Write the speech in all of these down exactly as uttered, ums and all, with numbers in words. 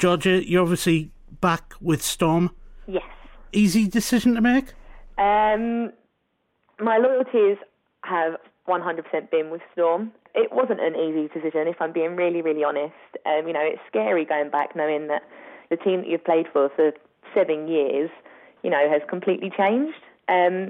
Georgia, you're obviously back with Storm. Yes. Easy decision to make? Um, my loyalties have one hundred percent been with Storm. It wasn't an easy decision, if I'm being really, really honest. Um, you know, it's scary going back knowing that the team that you've played for for seven years, you know, has completely changed. Um,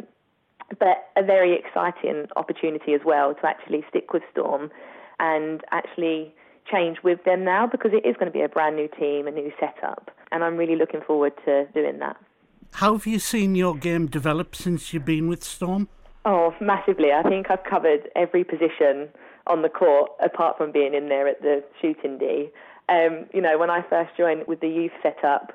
but a very exciting opportunity as well to actually stick with Storm and actually change with them now, because it is going to be a brand new team, a new setup, and I'm really looking forward to doing that. How have you seen your game develop since you've been with Storm? Oh, massively. I think I've covered every position on the court apart from being in there at the shooting D. Um, you know, when I first joined with the youth setup,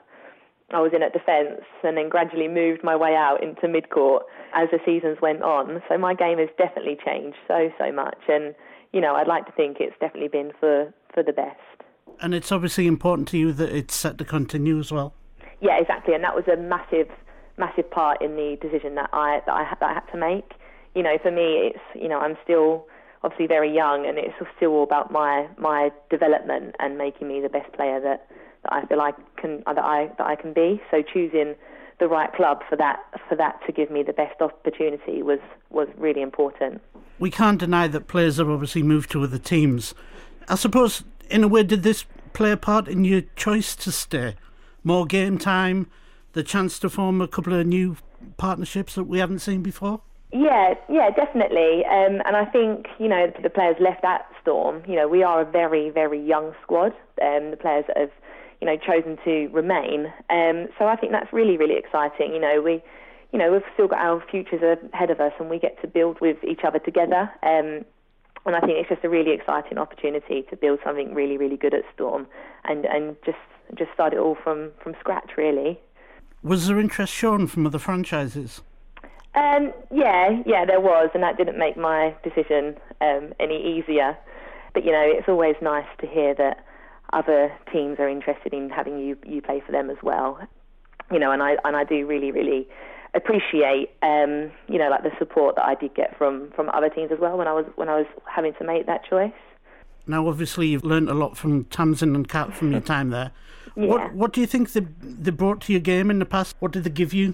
I was in at defence and then gradually moved my way out into mid-court as the seasons went on. So my game has definitely changed so, so much. And, you know, I'd like to think it's definitely been for, for the best. And it's obviously important to you that it's set to continue as well. Yeah, exactly. And that was a massive, massive part in the decision that I, that I, that I had to make. You know, for me, it's, you know, I'm still obviously very young, and it's still all about my, my development and making me the best player that, that I feel I can that I that I can be. So choosing the right club for that for that to give me the best opportunity was was really important. We can't deny that players have obviously moved to other teams. I suppose, in a way, did this play a part in your choice to stay? More game time, the chance to form a couple of new partnerships that we haven't seen before? Yeah, yeah, definitely. Um, and I think, you know, the players left at Storm, you know, we are a very, very young squad. Um, the players that have, you know, chosen to remain. Um, so I think that's really, really exciting. You know, we, you know, we've still got our futures ahead of us, and we get to build with each other together. Um, and I think it's just a really exciting opportunity to build something really, really good at Storm, and, and just just start it all from, from scratch, really. Was there interest shown from other franchises? Um, yeah, yeah, there was, and that didn't make my decision um, any easier. But, you know, it's always nice to hear that other teams are interested in having you, you play for them as well. You know, and I and I do really, really appreciate, um, you know, like the support that I did get from, from other teams as well when I was when I was having to make that choice. Now, obviously, you've learnt a lot from Tamsin and Kat from your time there. Yeah. What What do you think they, they brought to your game in the past? What did they give you?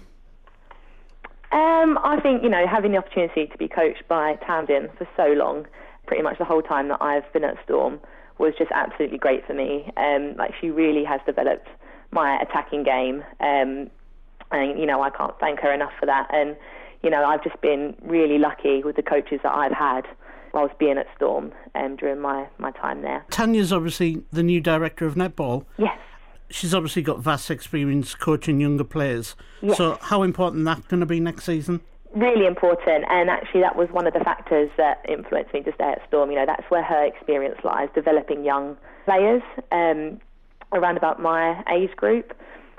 Um, I think, you know, having the opportunity to be coached by Tamsin for so long, pretty much the whole time that I've been at Storm, was just absolutely great for me. Um, like, she really has developed my attacking game, um, and, you know, I can't thank her enough for that. And, you know, I've just been really lucky with the coaches that I've had whilst being at Storm um, during my, my time there. Tanya's obviously the new director of netball. Yes. She's obviously got vast experience coaching younger players. Yes. So how important that's going to be next season? Really important, and actually that was one of the factors that influenced me to stay at Storm. You know, that's where her experience lies, developing young players um, around about my age group.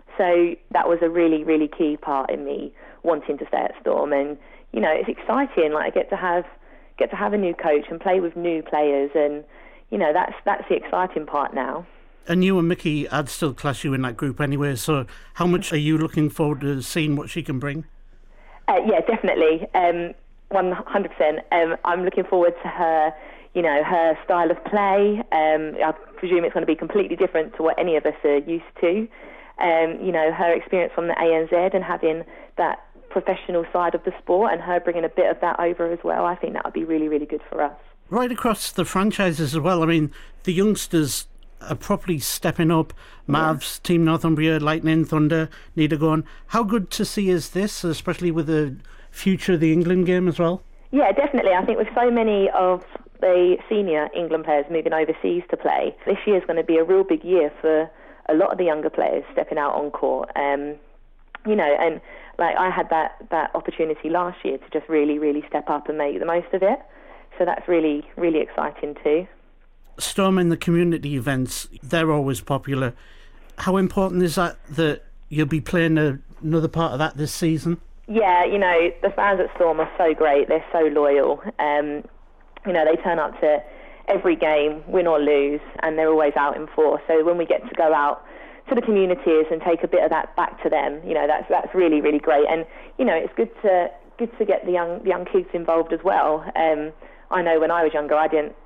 So that was a really, really key part in me wanting to stay at Storm. And, you know, it's exciting. Like, I get to have get to have a new coach and play with new players, and, you know, that's that's the exciting part now. And you and Mickey, I'd still class you in that group anyway, so how much are you looking forward to seeing what she can bring? Uh, yeah, definitely, um, one hundred percent. Um, I'm looking forward to her, you know, her style of play. Um, I presume it's going to be completely different to what any of us are used to. Um, you know, her experience from the A N Z and having that professional side of the sport, and her bringing a bit of that over as well. I think that would be really, really good for us. Right across the franchises as well. I mean, the youngsters are properly stepping up. Mavs, yeah. Team Northumbria, Lightning, Thunder need to go on. How good to see is this, especially with the future of the England game as well? Yeah, definitely. I think with so many of the senior England players moving overseas to play, this year is going to be a real big year for a lot of the younger players stepping out on court. Um, you know, and like I had that, that opportunity last year to just really, really step up and make the most of it. So that's really, really exciting too. Storm in the community events, they're always popular. How important is that that you'll be playing a, another part of that this season? Yeah, you know, the fans at Storm are so great. They're so loyal. Um, you know, they turn up to every game, win or lose, and they're always out in force. So when we get to go out to the communities and take a bit of that back to them, you know, that's that's really, really great. And, you know, it's good to good to get the young the young kids involved as well. Um, I know when I was younger, I didn't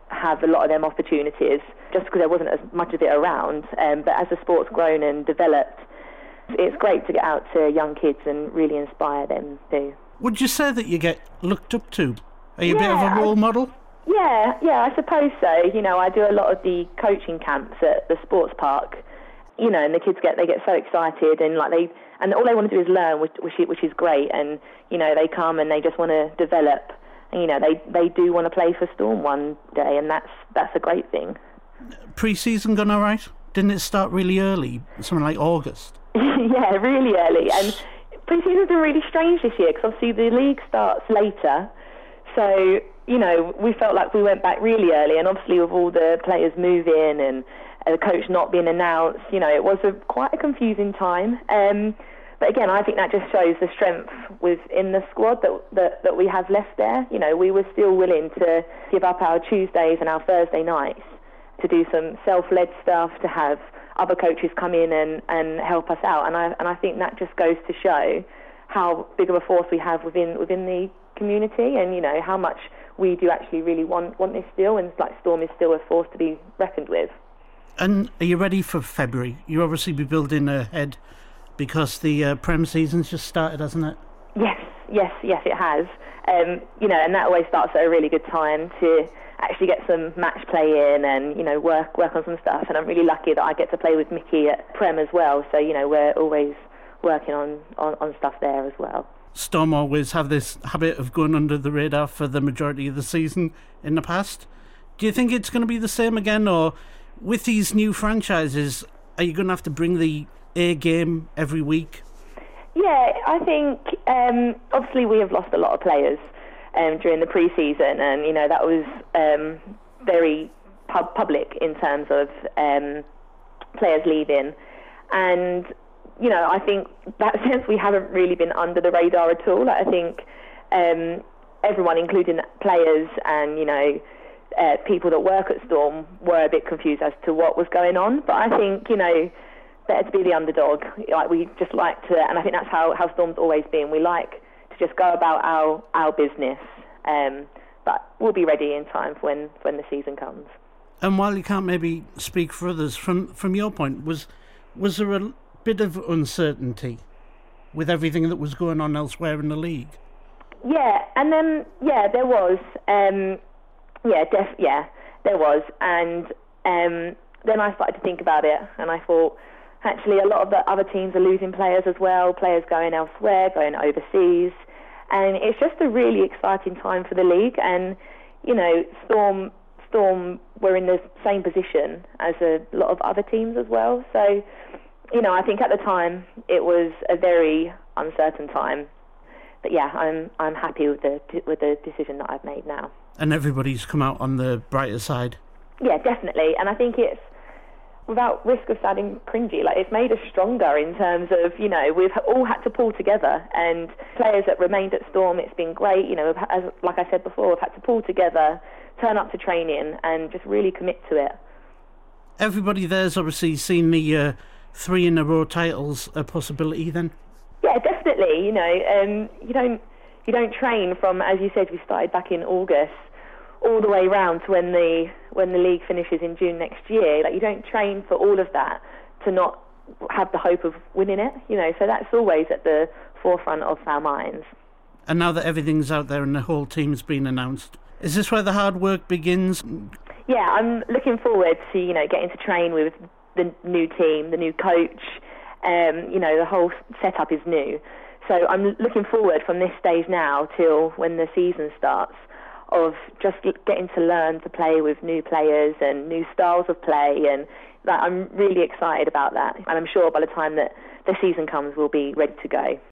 have a lot of them opportunities just because there wasn't as much of it around. Um, but as the sport's grown and developed, it's great to get out to young kids and really inspire them too. Would you say that you get looked up to? Are you Yeah, a bit of a role I, model? Yeah, yeah, I suppose so. You know, I do a lot of the coaching camps at the sports park. You know, and the kids get they get so excited and like they and all they want to do is learn, which which, which is great. And you know, they come and they just want to develop. And you know, they, they do want to play for Storm one day, and that's that's a great thing. Pre-season gone all right? Didn't it start really early, something like August? Yeah, really early. And pre-season's been really strange this year because obviously the league starts later. So, you know, we felt like we went back really early, and obviously with all the players moving and the coach not being announced, you know, it was a, quite a confusing time. Um, but again, I think that just shows the strength within the squad that, that that we have left there. You know, we were still willing to give up our Tuesdays and our Thursday nights to do some self-led stuff, to have other coaches come in and, and help us out. And I and I think that just goes to show how big of a force we have within within the community, and you know how much we do actually really want want this still, and it's like Storm is still a force to be reckoned with. And are you ready for February? You obviously be building ahead because the uh, Prem season's just started, hasn't it? Yes, yes, yes, it has. Um, you know, and that always starts at a really good time to actually get some match play in and, you know, work work on some stuff. And I'm really lucky that I get to play with Mickey at Prem as well. So, you know, we're always working on, on, on stuff there as well. Storm always have this habit of going under the radar for the majority of the season in the past. Do you think it's going to be the same again, or with these new franchises, are you going to have to bring the A game every week? Yeah, I think um, obviously we have lost a lot of players um, during the pre-season, and you know that was um, very pub- public in terms of um, players leaving, and you know I think that sense we haven't really been under the radar at all. Like, I think um, everyone, including players and you know uh, people that work at Storm, were a bit confused as to what was going on. But I think you know. better to be the underdog. Like we just like to, and I think that's how, how Storm's always been. We like to just go about our our business, um, but we'll be ready in time for when when the season comes. And while you can't maybe speak for others, from from your point, was was there a bit of uncertainty with everything that was going on elsewhere in the league? Yeah, and then yeah, there was. Um, yeah, def- yeah, there was, and um, then I started to think about it, and I thought. Actually, a lot of the other teams are losing players as well, players going elsewhere, going overseas. And it's just a really exciting time for the league. And, you know, Storm Storm were in the same position as a lot of other teams as well. So, you know, I think at the time it was a very uncertain time. But yeah, I'm I'm happy with the with the decision that I've made now. And everybody's come out on the brighter side. Yeah, definitely. And I think it's, without risk of sounding cringy, like it's made us stronger in terms of, you know, we've all had to pull together, and players that remained at Storm, it's been great, you know, as, like I said before, we've had to pull together, turn up to training and just really commit to it. Everybody there's obviously seen the uh, three in a row titles a possibility then? Yeah, definitely, you know, um, you don't you don't train from, as you said, we started back in August, all the way round to when the when the league finishes in June next year. Like, you don't train for all of that to not have the hope of winning it, you know. So that's always at the forefront of our minds. And now that everything's out there and the whole team's been announced, is this where the hard work begins? Yeah, I'm looking forward to you know getting to train with the new team, the new coach. Um, you know, the whole setup is new, so I'm looking forward from this stage now till when the season starts, of just getting to learn to play with new players and new styles of play, and like, I'm really excited about that. And I'm sure by the time that the season comes, we'll be ready to go.